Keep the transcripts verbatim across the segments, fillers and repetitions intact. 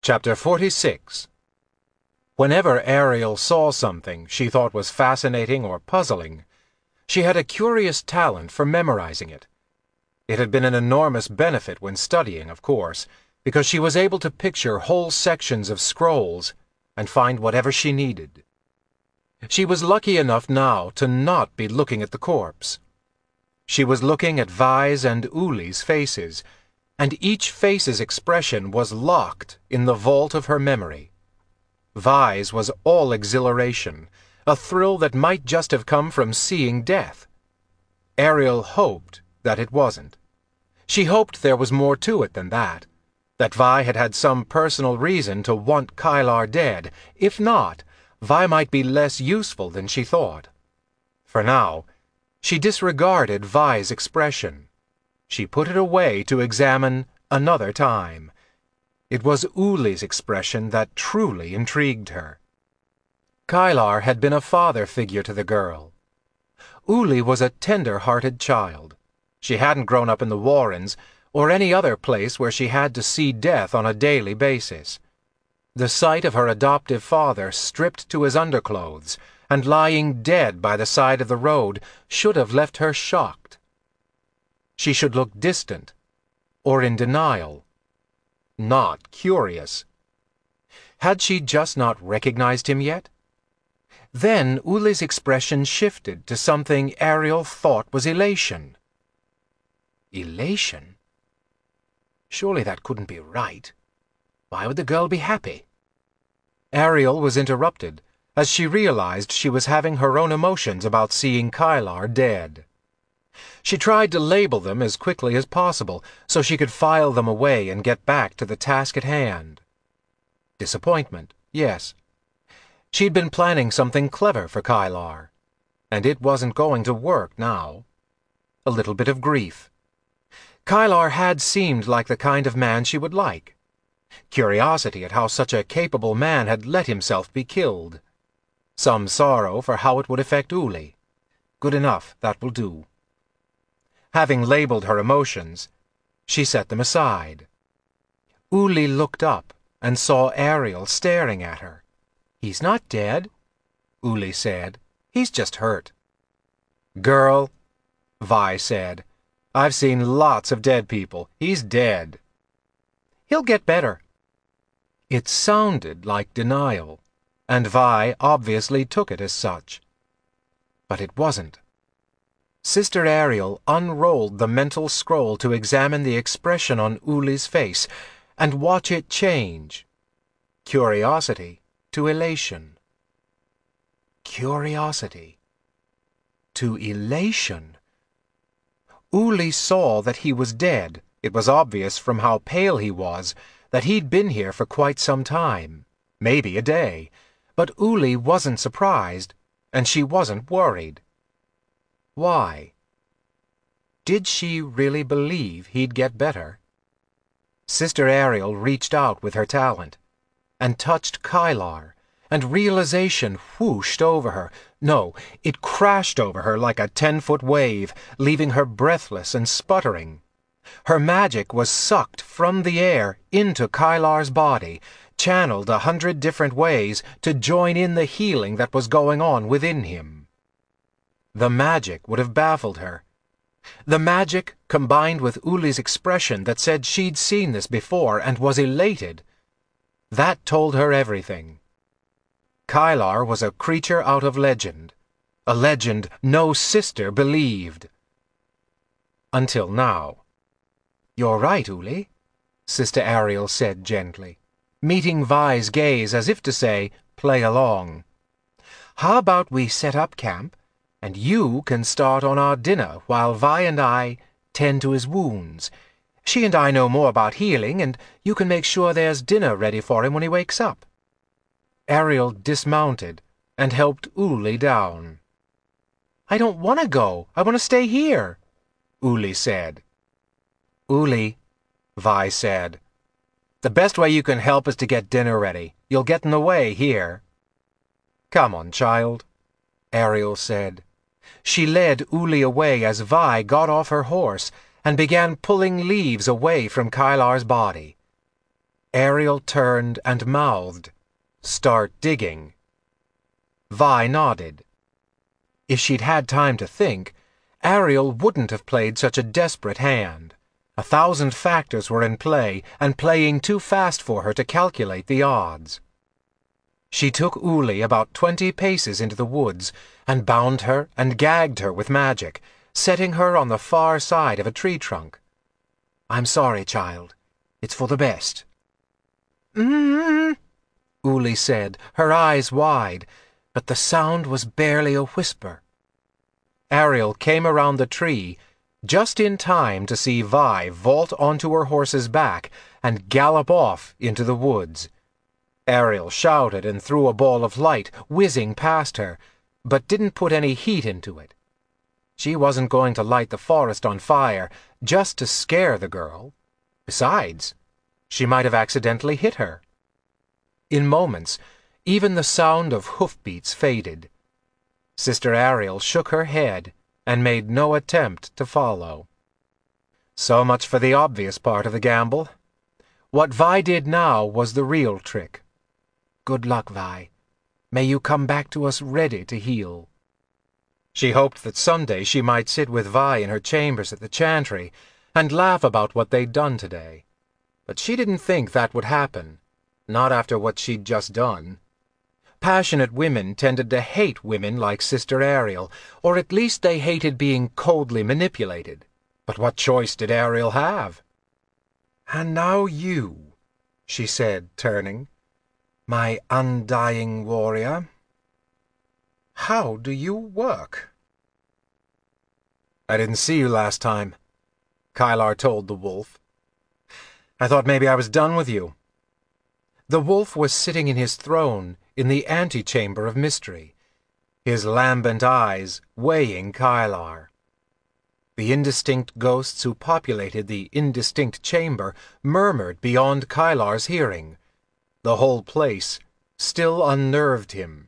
Chapter forty-six. Whenever Ariel saw something she thought was fascinating or puzzling, she had a curious talent for memorizing it. It had been an enormous benefit when studying, of course, because she was able to picture whole sections of scrolls and find whatever she needed. She was lucky enough now to not be looking at the corpse. She was looking at Vi's and Uli's faces, and each face's expression was locked in the vault of her memory. Vi's was all exhilaration, a thrill that might just have come from seeing death. Ariel hoped that it wasn't. She hoped there was more to it than that, that Vi had had some personal reason to want Kylar dead. If not, Vi might be less useful than she thought. For now, she disregarded Vi's expression. She put it away to examine another time. It was Uli's expression that truly intrigued her. Kylar had been a father figure to the girl. Uli was a tender-hearted child. She hadn't grown up in the Warrens or any other place where she had to see death on a daily basis. The sight of her adoptive father stripped to his underclothes and lying dead by the side of the road should have left her shocked. She should look distant, or in denial, not curious. Had she just not recognized him yet? Then Uli's expression shifted to something Ariel thought was elation. Elation? Surely that couldn't be right. Why would the girl be happy? Ariel was interrupted as she realized she was having her own emotions about seeing Kylar dead. She tried to label them as quickly as possible so she could file them away and get back to the task at hand. Disappointment, yes. She'd been planning something clever for Kylar, and it wasn't going to work now. A little bit of grief. Kylar had seemed like the kind of man she would like. Curiosity at how such a capable man had let himself be killed. Some sorrow for how it would affect Uli. Good enough, that will do. Having labeled her emotions, she set them aside. Uli looked up and saw Ariel staring at her. "He's not dead," Uli said. "He's just hurt." "Girl," Vi said, "I've seen lots of dead people. He's dead." "He'll get better." It sounded like denial, and Vi obviously took it as such. But it wasn't. Sister Ariel unrolled the mental scroll to examine the expression on Uli's face and watch it change. Curiosity to elation. Curiosity to elation. Uli saw that he was dead. It was obvious from how pale he was that he'd been here for quite some time, maybe a day, but Uli wasn't surprised, and she wasn't worried. Why? Did she really believe he'd get better? Sister Ariel reached out with her talent and touched Kylar, and realization whooshed over her. No, it crashed over her like a ten-foot wave, leaving her breathless and sputtering. Her magic was sucked from the air into Kylar's body, channeled a hundred different ways to join in the healing that was going on within him. The magic would have baffled her. The magic, combined with Uli's expression that said she'd seen this before and was elated, that told her everything. Kylar was a creature out of legend, a legend no sister believed. Until now. "You're right, Uli," Sister Ariel said gently, meeting Vi's gaze as if to say, "Play along. How about we set up camp, and you can start on our dinner while Vi and I tend to his wounds. She and I know more about healing, and you can make sure there's dinner ready for him when he wakes up." Ariel dismounted and helped Uli down. "I don't want to go. I want to stay here," Uli said. "Uli," Vi said, "the best way you can help is to get dinner ready. You'll get in the way here." "Come on, child," Ariel said. She led Uli away as Vi got off her horse and began pulling leaves away from Kylar's body. Ariel turned and mouthed, "Start digging." Vi nodded. If she'd had time to think, Ariel wouldn't have played such a desperate hand. A thousand factors were in play, and playing too fast for her to calculate the odds. She took Uli about twenty paces into the woods, and bound her and gagged her with magic, setting her on the far side of a tree trunk. "I'm sorry, child. It's for the best." "Mm-hmm," Uli said, her eyes wide, but the sound was barely a whisper. Ariel came around the tree, just in time to see Vi vault onto her horse's back and gallop off into the woods. Ariel shouted and threw a ball of light whizzing past her, but didn't put any heat into it. She wasn't going to light the forest on fire just to scare the girl. Besides, she might have accidentally hit her. In moments, even the sound of hoofbeats faded. Sister Ariel shook her head and made no attempt to follow. So much for the obvious part of the gamble. What Vi did now was the real trick. "Good luck, Vi. May you come back to us ready to heal." She hoped that someday she might sit with Vi in her chambers at the chantry and laugh about what they'd done today. But she didn't think that would happen, not after what she'd just done. Passionate women tended to hate women like Sister Ariel, or at least they hated being coldly manipulated. But what choice did Ariel have? "And now you," she said, turning, "my undying warrior. How do you work?" "I didn't see you last time," Kylar told the wolf. "I thought maybe I was done with you." The wolf was sitting in his throne in the antechamber of mystery, his lambent eyes weighing Kylar. The indistinct ghosts who populated the indistinct chamber murmured beyond Kylar's hearing. The whole place still unnerved him.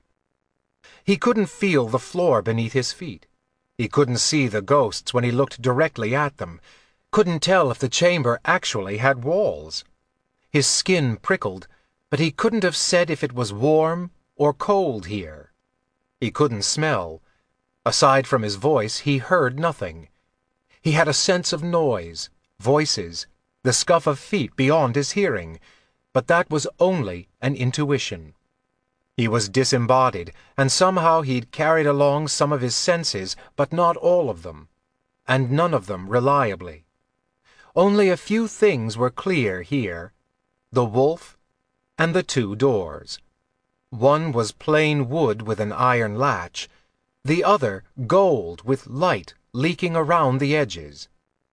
He couldn't feel the floor beneath his feet. He couldn't see the ghosts when he looked directly at them, couldn't tell if the chamber actually had walls. His skin prickled, but he couldn't have said if it was warm or cold here. He couldn't smell. Aside from his voice, he heard nothing. He had a sense of noise, voices, the scuff of feet beyond his hearing, but that was only an intuition. He was disembodied, and somehow he'd carried along some of his senses, but not all of them, and none of them reliably. Only a few things were clear here: the wolf and the two doors. One was plain wood with an iron latch, the other gold with light leaking around the edges.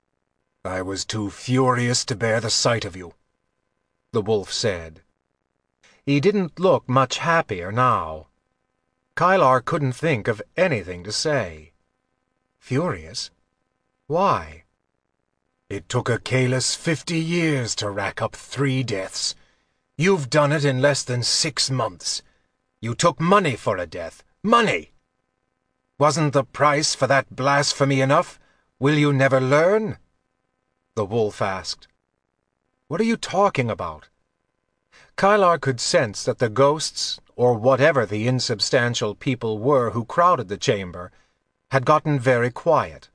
"I was too furious to bear the sight of you," the wolf said. He didn't look much happier now. Kylar couldn't think of anything to say. Furious? Why? "It took a Kalis fifty years to rack up three deaths. You've done it in less than six months. You took money for a death. Money! Wasn't the price for that blasphemy enough? Will you never learn?" the wolf asked. "What are you talking about?" Kylar could sense that the ghosts, or whatever the insubstantial people were who crowded the chamber, had gotten very quiet.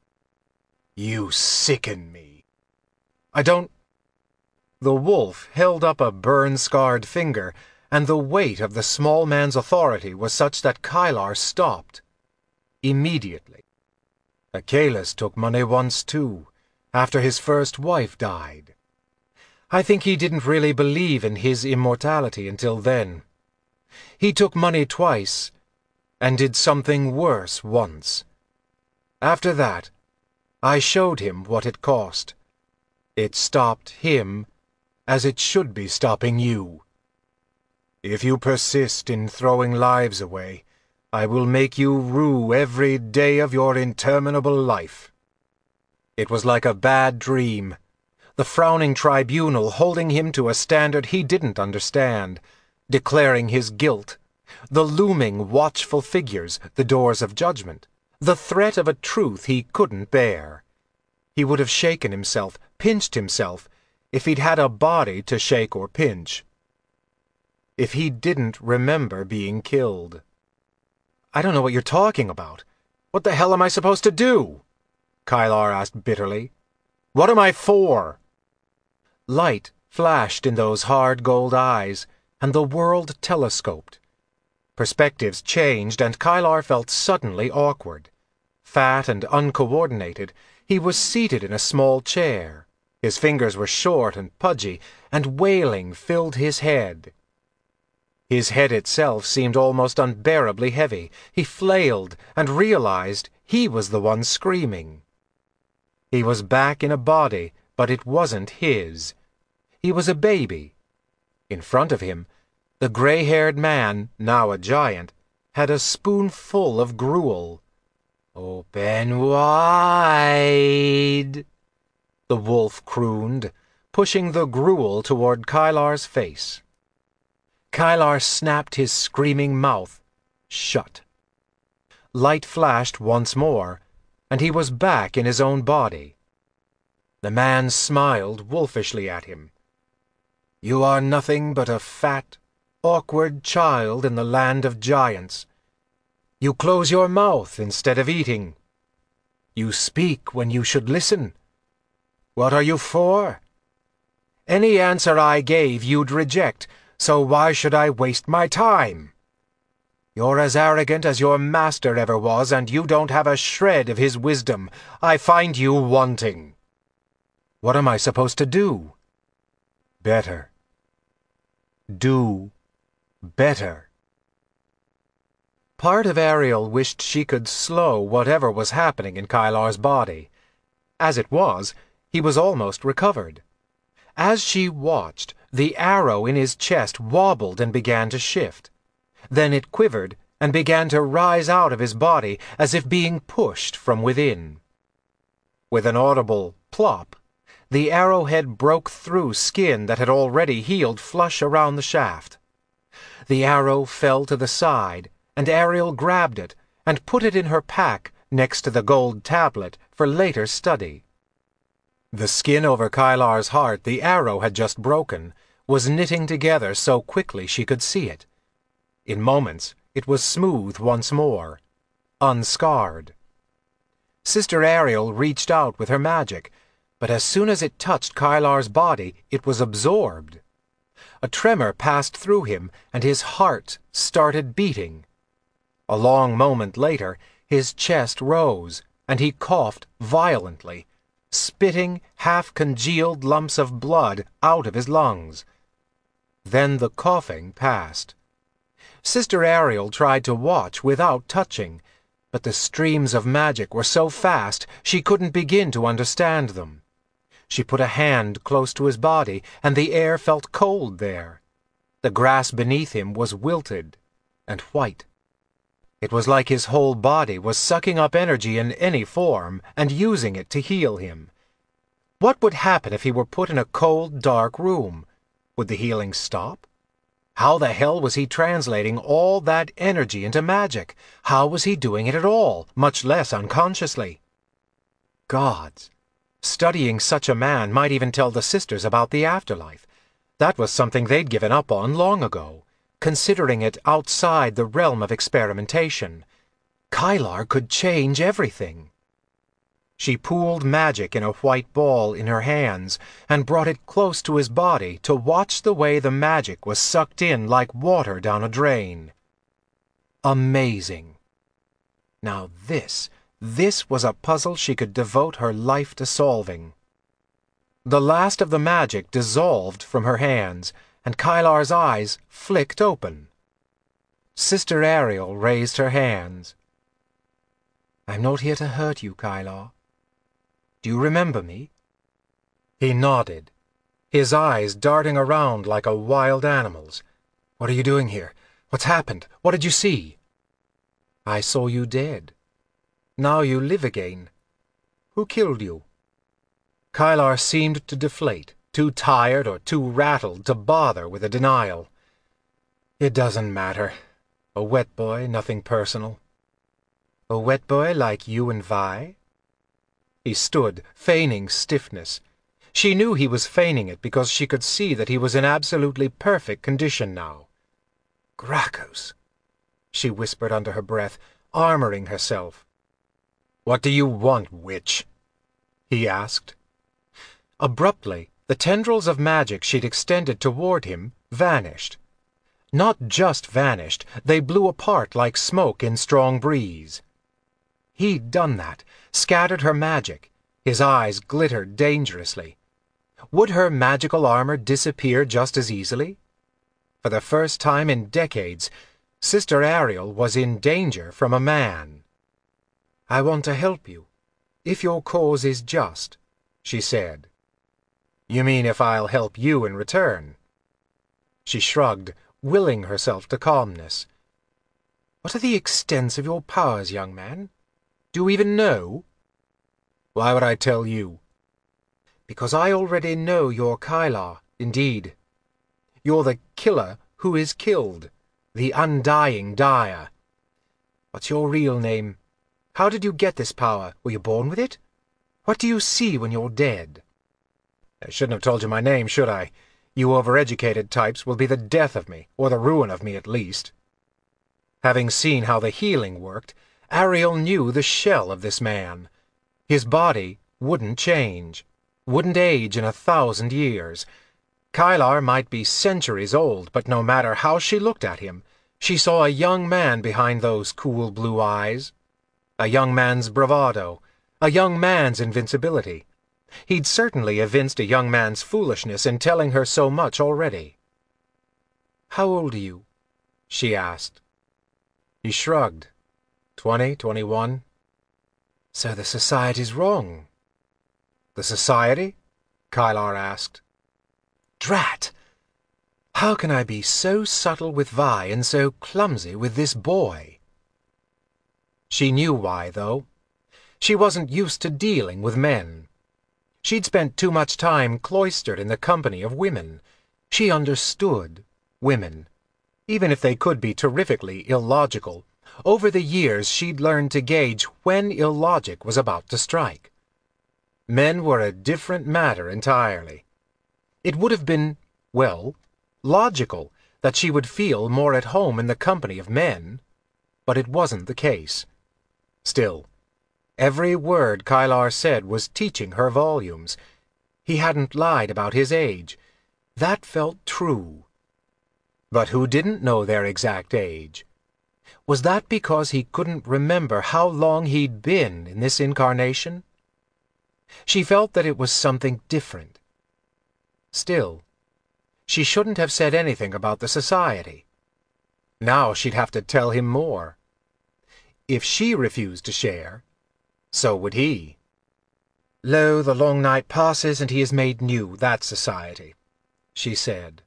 "You sicken me." "I don't—" The wolf held up a burn-scarred finger, and the weight of the small man's authority was such that Kylar stopped. Immediately. Achilles took money once too, after his first wife died. I think he didn't really believe in his immortality until then. He took money twice, and did something worse once. After that, I showed him what it cost. It stopped him as it should be stopping you. If you persist in throwing lives away, I will make you rue every day of your interminable life." It was like a bad dream. The frowning tribunal holding him to a standard he didn't understand, declaring his guilt, the looming watchful figures, the doors of judgment, the threat of a truth he couldn't bear. He would have shaken himself, pinched himself, if he'd had a body to shake or pinch. If he didn't remember being killed. I don't know what you're talking about. What the hell am I supposed to do? Kylar asked bitterly. What am I for? Light flashed in those hard gold eyes, and the world telescoped. Perspectives changed, and Kylar felt suddenly awkward. Fat and uncoordinated, he was seated in a small chair. His fingers were short and pudgy, and wailing filled his head. His head itself seemed almost unbearably heavy. He flailed and realized he was the one screaming. He was back in a body, but it wasn't his. He was a baby. In front of him, the gray-haired man, now a giant, had a spoonful of gruel. "Open wide," the wolf crooned, pushing the gruel toward Kylar's face. Kylar snapped his screaming mouth shut. Light flashed once more, and he was back in his own body. The man smiled wolfishly at him. "You are nothing but a fat, awkward child in the land of giants. You close your mouth instead of eating. You speak when you should listen. What are you for? Any answer I gave you'd reject, so why should I waste my time? You're as arrogant as your master ever was, and you don't have a shred of his wisdom. I find you wanting." What am I supposed to do? Better. Do better. Part of Ariel wished she could slow whatever was happening in Kylar's body. As it was, he was almost recovered. As she watched, the arrow in his chest wobbled and began to shift. Then it quivered and began to rise out of his body as if being pushed from within. With an audible plop, the arrowhead broke through skin that had already healed flush around the shaft. The arrow fell to the side, and Ariel grabbed it and put it in her pack next to the gold tablet for later study. The skin over Kylar's heart the arrow had just broken was knitting together so quickly she could see it. In moments, it was smooth once more, unscarred. Sister Ariel reached out with her magic, but as soon as it touched Kylar's body, it was absorbed. A tremor passed through him, and his heart started beating. A long moment later, his chest rose, and he coughed violently, spitting half-congealed lumps of blood out of his lungs. Then the coughing passed. Sister Ariel tried to watch without touching, but the streams of magic were so fast she couldn't begin to understand them. She put a hand close to his body, and the air felt cold there. The grass beneath him was wilted and white. It was like his whole body was sucking up energy in any form and using it to heal him. What would happen if he were put in a cold, dark room? Would the healing stop? How the hell was he translating all that energy into magic? How was he doing it at all, much less unconsciously? Gods! Studying such a man might even tell the sisters about the afterlife. That was something they'd given up on long ago, considering it outside the realm of experimentation. Kylar could change everything. She pooled magic in a white ball in her hands and brought it close to his body to watch the way the magic was sucked in like water down a drain. Amazing. Now this, this was a puzzle she could devote her life to solving. The last of the magic dissolved from her hands, and Kylar's eyes flicked open. Sister Ariel raised her hands. "I'm not here to hurt you, Kylar. Do you remember me?" He nodded, his eyes darting around like a wild animal's. "What are you doing here? What's happened? What did you see?" "I saw you dead. Now you live again. Who killed you?" Kylar seemed to deflate, too tired or too rattled to bother with a denial. "It doesn't matter. A wet boy, nothing personal." "A wet boy like you and Vi?" He stood, feigning stiffness. She knew he was feigning it because she could see that he was in absolutely perfect condition now. "Grakos," she whispered under her breath, armoring herself. "What do you want, witch?" he asked. Abruptly, the tendrils of magic she'd extended toward him vanished. Not just vanished, they blew apart like smoke in strong breeze. He'd done that, scattered her magic. His eyes glittered dangerously. Would her magical armor disappear just as easily? For the first time in decades, Sister Ariel was in danger from a man. "I want to help you, if your cause is just," she said. "You mean if I'll help you in return?" She shrugged, willing herself to calmness. "What are the extents of your powers, young man? Do you even know?" "Why would I tell you?" "Because I already know you're Kylar, indeed. You're the killer who is killed, the undying dyer. What's your real name? How did you get this power? Were you born with it? What do you see when you're dead?" "I shouldn't have told you my name, should I? You overeducated types will be the death of me, or the ruin of me at least." Having seen how the healing worked, Ariel knew the shell of this man. His body wouldn't change, wouldn't age in a thousand years. Kylar might be centuries old, but no matter how she looked at him, she saw a young man behind those cool blue eyes. A young man's bravado, a young man's invincibility. He'd certainly evinced a young man's foolishness in telling her so much already. "How old are you?" she asked. He shrugged. Twenty, twenty-one. "So the Society's wrong." "The Society?" Kylar asked. "Drat! How can I be so subtle with Vi and so clumsy with this boy?" She knew why, though. She wasn't used to dealing with men. She'd spent too much time cloistered in the company of women. She understood women. Even if they could be terrifically illogical, over the years she'd learned to gauge when illogic was about to strike. Men were a different matter entirely. It would have been, well, logical that she would feel more at home in the company of men, but it wasn't the case. Still, every word Kylar said was teaching her volumes. He hadn't lied about his age. That felt true. But who didn't know their exact age? Was that because he couldn't remember how long he'd been in this incarnation? She felt that it was something different. Still, she shouldn't have said anything about the Society. Now she'd have to tell him more. If she refused to share, so would he. "Lo, the long night passes and he is made new, that Society," she said.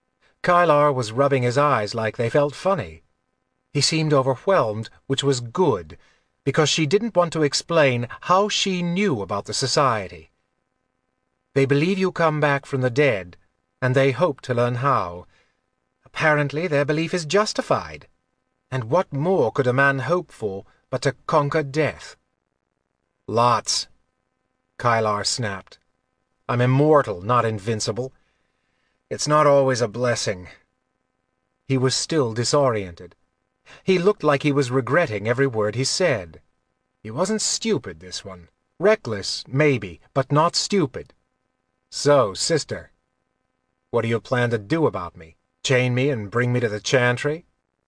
Kylar was rubbing his eyes like they felt funny. He seemed overwhelmed, which was good, because she didn't want to explain how she knew about the Society. "They believe you come back from the dead, and they hope to learn how. Apparently their belief is justified. And what more could a man hope for but to conquer death?" "Lots," Kylar snapped. "I'm immortal, not invincible. It's not always a blessing." He was still disoriented. He looked like he was regretting every word he said. He wasn't stupid, this one. Reckless, maybe, but not stupid. "So, sister, what do you plan to do about me? Chain me and bring me to the Chantry?"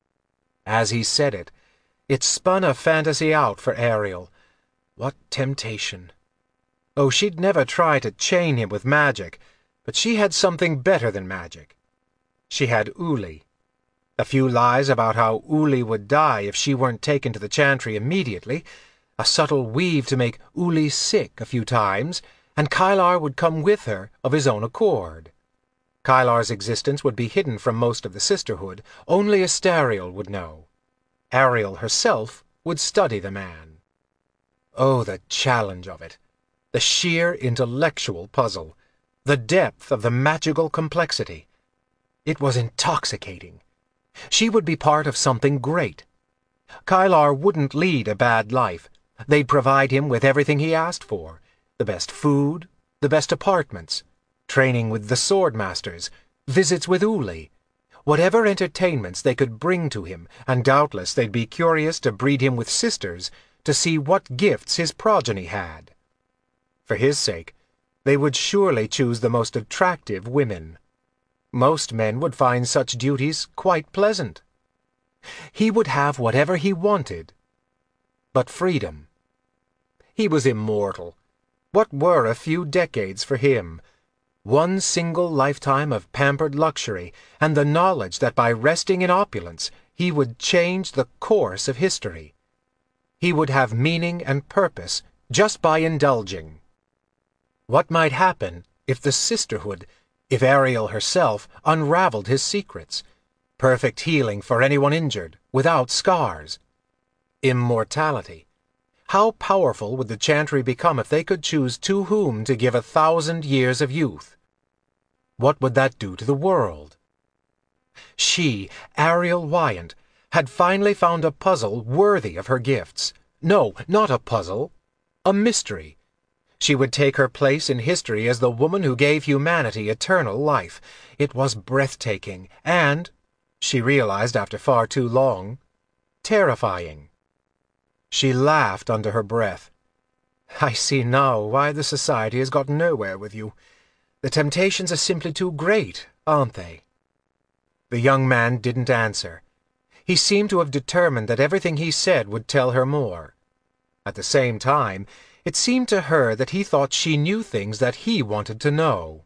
As he said it, it spun a fantasy out for Ariel. What temptation! Oh, she'd never try to chain him with magic, but she had something better than magic. She had Uli. A few lies about how Uli would die if she weren't taken to the Chantry immediately, a subtle weave to make Uli sick a few times, and Kylar would come with her of his own accord. Kylar's existence would be hidden from most of the sisterhood. Only Astariel would know. Ariel herself would study the man. Oh, the challenge of it! The sheer intellectual puzzle! The depth of the magical complexity! It was intoxicating. She would be part of something great. Kylar wouldn't lead a bad life. They'd provide him with everything he asked for. The best food, the best apartments, training with the sword masters, visits with Uli, whatever entertainments they could bring to him, and doubtless they'd be curious to breed him with sisters to see what gifts his progeny had. For his sake, they would surely choose the most attractive women. Most men would find such duties quite pleasant. He would have whatever he wanted, but freedom. He was immortal. What were a few decades for him? One single lifetime of pampered luxury, and the knowledge that by resting in opulence he would change the course of history. He would have meaning and purpose just by indulging. What might happen if the sisterhood, if Ariel herself, unraveled his secrets? Perfect healing for anyone injured, without scars. Immortality. How powerful would the Chantry become if they could choose to whom to give a thousand years of youth? What would that do to the world? She, Ariel Wyant, had finally found a puzzle worthy of her gifts. No, not a puzzle, a mystery. She would take her place in history as the woman who gave humanity eternal life. It was breathtaking and, she realized after far too long, terrifying. She laughed under her breath. I see now why the Society has got nowhere with you. The temptations are simply too great, aren't they? The young man didn't answer. He seemed to have determined that everything he said would tell her more. At the same time, it seemed to her that he thought she knew things that he wanted to know.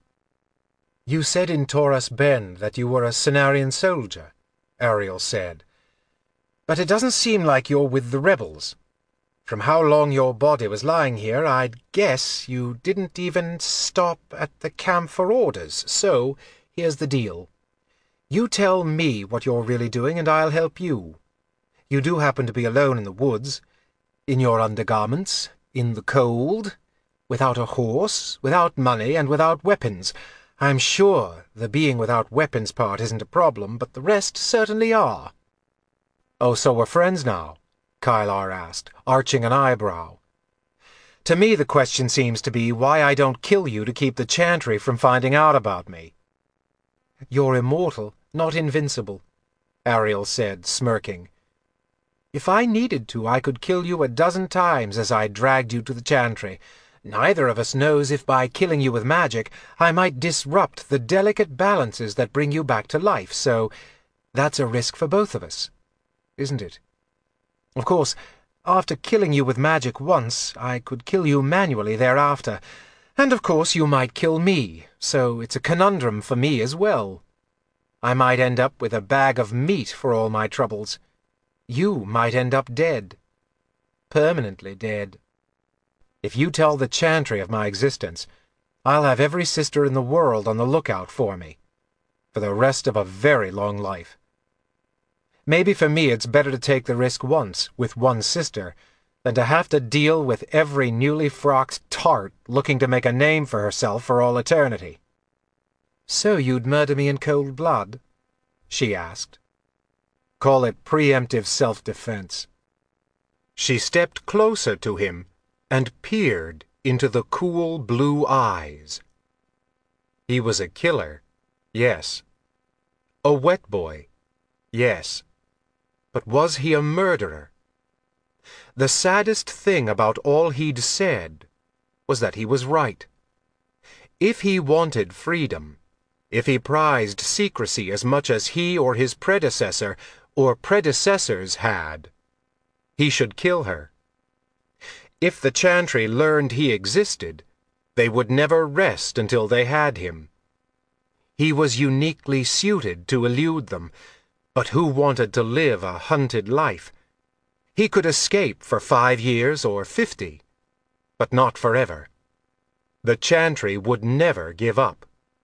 You said in Taurus Bend that you were a Cenarian soldier, Ariel said. But it doesn't seem like you're with the rebels. From how long your body was lying here, I'd guess you didn't even stop at the camp for orders, so here's the deal. You tell me what you're really doing, and I'll help you. You do happen to be alone in the woods, in your undergarments, in the cold, without a horse, without money, and without weapons. I'm sure the being without weapons part isn't a problem, but the rest certainly are. Oh, so we're friends now? Kylar asked, arching an eyebrow. To me the question seems to be why I don't kill you to keep the Chantry from finding out about me. You're immortal, not invincible, Ariel said, smirking. If I needed to, I could kill you a dozen times as I dragged you to the Chantry. Neither of us knows if by killing you with magic I might disrupt the delicate balances that bring you back to life, so that's a risk for both of us, isn't it? Of course, after killing you with magic once, I could kill you manually thereafter, and of course you might kill me, so it's a conundrum for me as well. I might end up with a bag of meat for all my troubles. You might end up dead. Permanently dead. If you tell the Chantry of my existence, I'll have every sister in the world on the lookout for me, for the rest of a very long life. Maybe for me it's better to take the risk once, with one sister, than to have to deal with every newly frocked tart looking to make a name for herself for all eternity. So you'd murder me in cold blood? She asked. Call it preemptive self-defense. She stepped closer to him and peered into the cool blue eyes. He was a killer, yes. A wet boy, yes. But was he a murderer? The saddest thing about all he'd said was that he was right. If he wanted freedom, if he prized secrecy as much as he or his predecessor or predecessors had, he should kill her. If the Chantry learned he existed, they would never rest until they had him. He was uniquely suited to elude them, but who wanted to live a hunted life? He could escape for five years or fifty, but not forever. The Chantry would never give up.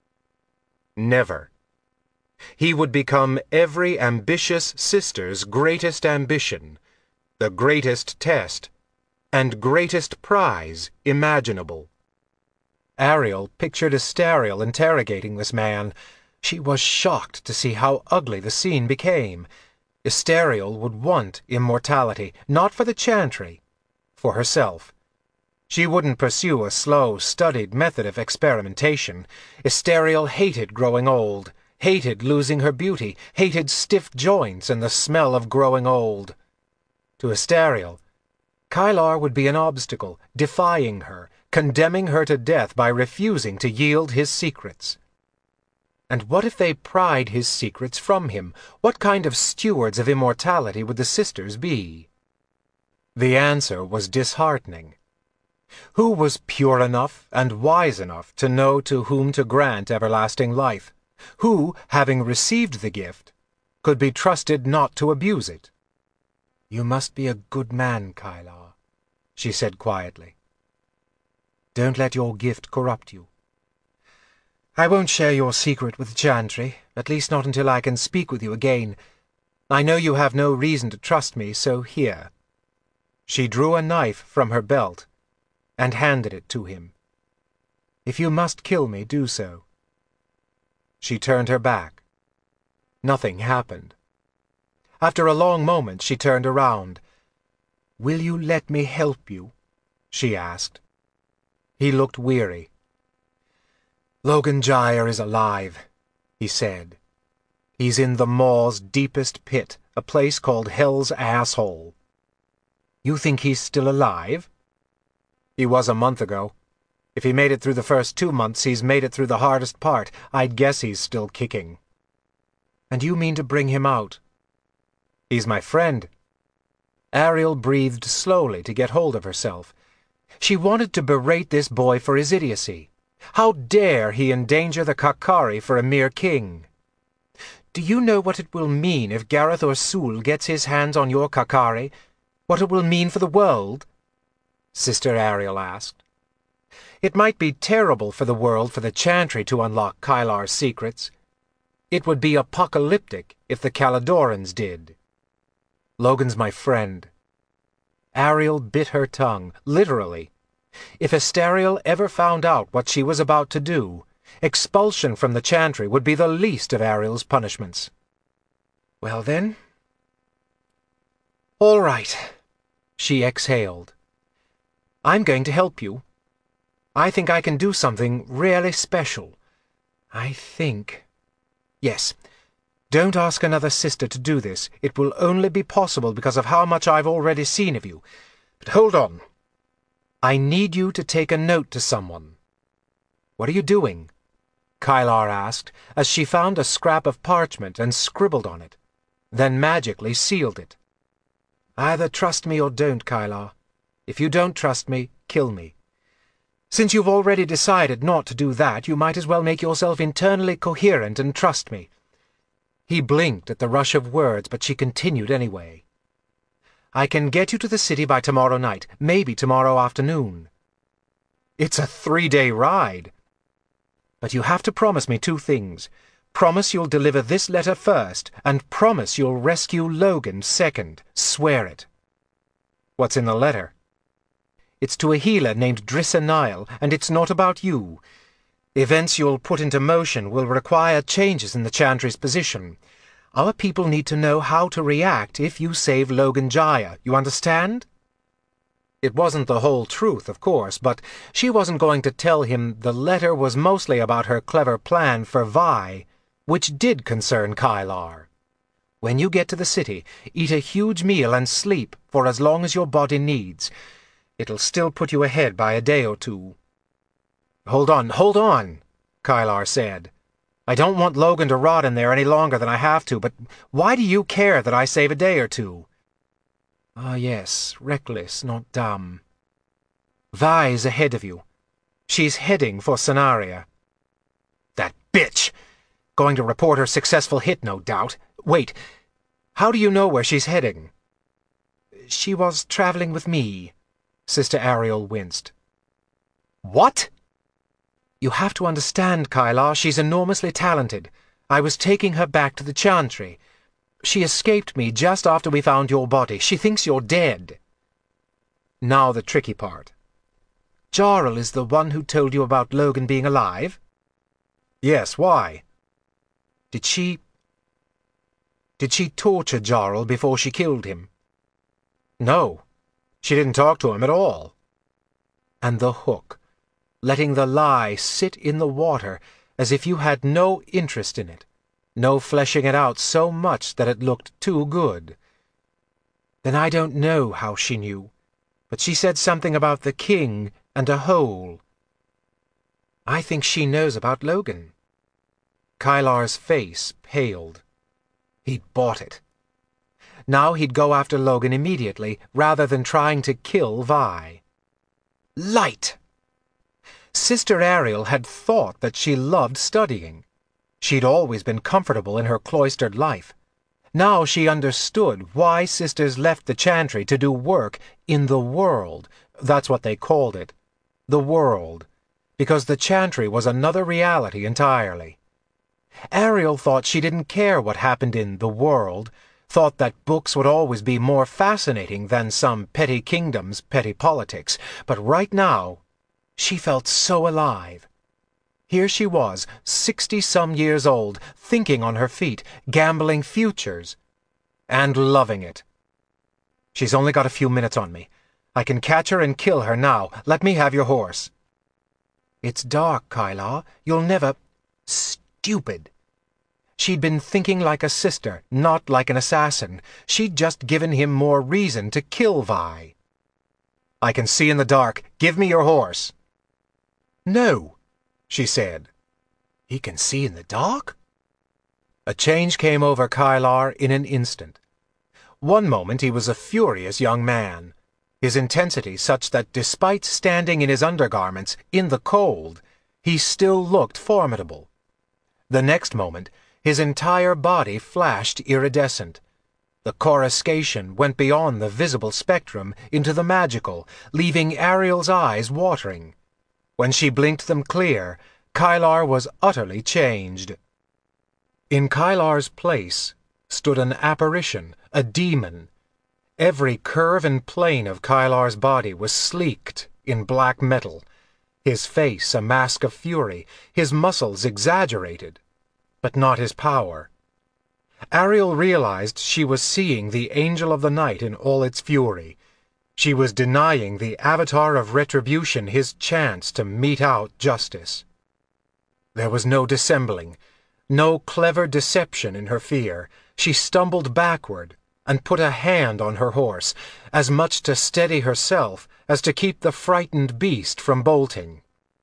Never. He would become every ambitious sister's greatest ambition, the greatest test, and greatest prize imaginable. Ariel pictured Astariel interrogating this man. She was shocked to see how ugly the scene became. Astariel would want immortality, not for the Chantry, for herself. She wouldn't pursue a slow, studied method of experimentation. Estariel hated growing old, hated losing her beauty, hated stiff joints and the smell of growing old. To Estariel, Kylar would be an obstacle, defying her, condemning her to death by refusing to yield his secrets. And what if they pried his secrets from him? What kind of stewards of immortality would the sisters be? The answer was disheartening. Who was pure enough and wise enough to know to whom to grant everlasting life? Who, having received the gift, could be trusted not to abuse it? "You must be a good man, Kylar," she said quietly. "Don't let your gift corrupt you. I won't share your secret with Chantry, at least not until I can speak with you again. I know you have no reason to trust me, so here." She drew a knife from her belt and handed it to him. "If you must kill me, do so." She turned her back. Nothing happened. After a long moment, she turned around. "Will you let me help you?" she asked. He looked weary. "Logan Gyre is alive," he said. "He's in the Maw's deepest pit, a place called Hell's Asshole." "You think he's still alive?" "He was a month ago. If he made it through the first two months, he's made it through the hardest part. I'd guess he's still kicking." "And you mean to bring him out?" "He's my friend." Ariel breathed slowly to get hold of herself. She wanted to berate this boy for his idiocy. How dare he endanger the Kakari for a mere king? "Do you know what it will mean if Gareth Orsul gets his hands on your Kakari? What it will mean for the world?" Sister Ariel asked. "It might be terrible for the world for the Chantry to unlock Kylar's secrets. It would be apocalyptic if the Caledorans did. Logan's my friend." Ariel bit her tongue, literally. If Estariel ever found out what she was about to do, expulsion from the Chantry would be the least of Ariel's punishments. "Well then, all right," she exhaled. "I'm going to help you. I think I can do something really special. I think... Yes, don't ask another sister to do this. It will only be possible because of how much I've already seen of you. But hold on. I need you to take a note to someone." "What are you doing?" Kylar asked, as she found a scrap of parchment and scribbled on it, then magically sealed it. "Either trust me or don't, Kylar. If you don't trust me, kill me. Since you've already decided not to do that, you might as well make yourself internally coherent and trust me." He blinked at the rush of words, but she continued anyway. "I can get you to the city by tomorrow night, maybe tomorrow afternoon." "It's a three-day ride." "But you have to promise me two things. Promise you'll deliver this letter first, and promise you'll rescue Logan second. Swear it." "What's in the letter?" "It's to a healer named Drissa Nile, and it's not about you. Events you'll put into motion will require changes in the Chantry's position. Our people need to know how to react if you save Logan Gyre. You understand?" It wasn't the whole truth, of course, but she wasn't going to tell him the letter was mostly about her clever plan for Vi, which did concern Kylar. "When you get to the city, eat a huge meal and sleep for as long as your body needs. It'll still put you ahead by a day or two." "Hold on, hold on," Kylar said. "I don't want Logan to rot in there any longer than I have to, but why do you care that I save a day or two?" "Ah, yes, reckless, not dumb. Vi's ahead of you. She's heading for Sonaria." "That bitch! Going to report her successful hit, no doubt. Wait, how do you know where she's heading?" "She was traveling with me." Sister Ariel winced. "What?" "You have to understand, Kylar, she's enormously talented. I was taking her back to the Chantry. She escaped me just after we found your body. She thinks you're dead." Now the tricky part. "Jarl is the one who told you about Logan being alive?" "Yes, why?" Did she... Did she torture Jarl before she killed him?" "No. She didn't talk to him at all." and the hook, letting the lie sit in the water as if you had no interest in it, no fleshing it out so much that it looked too good. Then I don't know how she knew, but she said something about the king and a hole. I think she knows about Logan. Kylar's face paled. He'd bought it. Now he'd go after Logan immediately, rather than trying to kill Vi. Light! Sister Ariel had thought that she loved studying. She'd always been comfortable in her cloistered life. Now she understood why sisters left the chantry to do work in the world. That's what they called it. The world. Because the chantry was another reality entirely. Ariel thought she didn't care what happened in the world, thought that books would always be more fascinating than some petty kingdom's petty politics. But right now, she felt so alive. Here she was, sixty-some years old, thinking on her feet, gambling futures, and loving it. She's only got a few minutes on me. I can catch her and kill her now. Let me have your horse. It's dark, Kylar. You'll never... Stupid. She'd been thinking like a sister, not like an assassin. She'd just given him more reason to kill Vi. I can see in the dark. Give me your horse. No, she said. He can see in the dark? A change came over Kylar in an instant. One moment he was a furious young man, his intensity such that despite standing in his undergarments in the cold, he still looked formidable. The next moment, his entire body flashed iridescent. The coruscation went beyond the visible spectrum into the magical, leaving Ariel's eyes watering. When she blinked them clear, Kylar was utterly changed. In Kylar's place stood an apparition, a demon. Every curve and plane of Kylar's body was sleeked in black metal, his face a mask of fury, his muscles exaggerated, but not his power. Ariel realized she was seeing the Angel of the Night in all its fury. She was denying the Avatar of Retribution his chance to mete out justice. There was no dissembling, no clever deception in her fear. She stumbled backward and put a hand on her horse, as much to steady herself as to keep the frightened beast from bolting.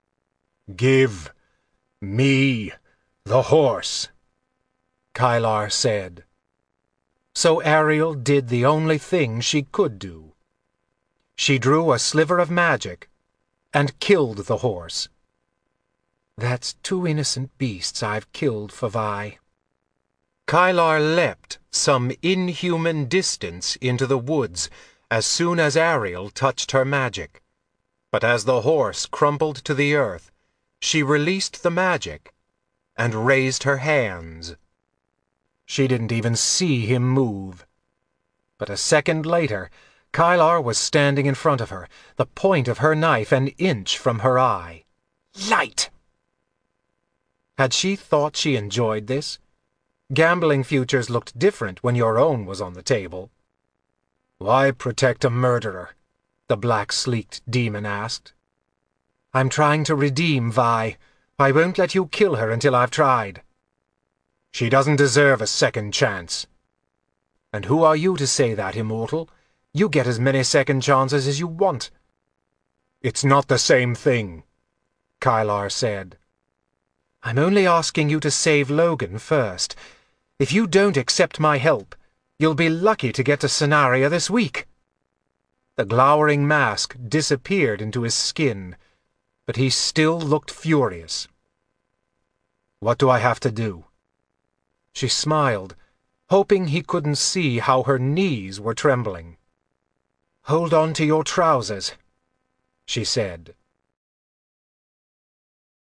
"Give me the horse," Kylar said. So Ariel did the only thing she could do. She drew a sliver of magic and killed the horse. That's two innocent beasts I've killed for Vi. Kylar leapt some inhuman distance into the woods as soon as Ariel touched her magic. But as the horse crumpled to the earth, she released the magic and raised her hands. She didn't even see him move. But a second later, Kylar was standing in front of her, the point of her knife an inch from her eye. Light! Had she thought she enjoyed this? Gambling futures looked different when your own was on the table. "Why protect a murderer?" the black-sleeked demon asked. "I'm trying to redeem Vi. I won't let you kill her until I've tried." "She doesn't deserve a second chance." "And who are you to say that, immortal? You get as many second chances as you want." "It's not the same thing," Kylar said. "I'm only asking you to save Logan first. If you don't accept my help, you'll be lucky to get to Cenaria this week." The glowering mask disappeared into his skin, but he still looked furious. "What do I have to do?" She smiled, hoping he couldn't see how her knees were trembling. "Hold on to your trousers," she said.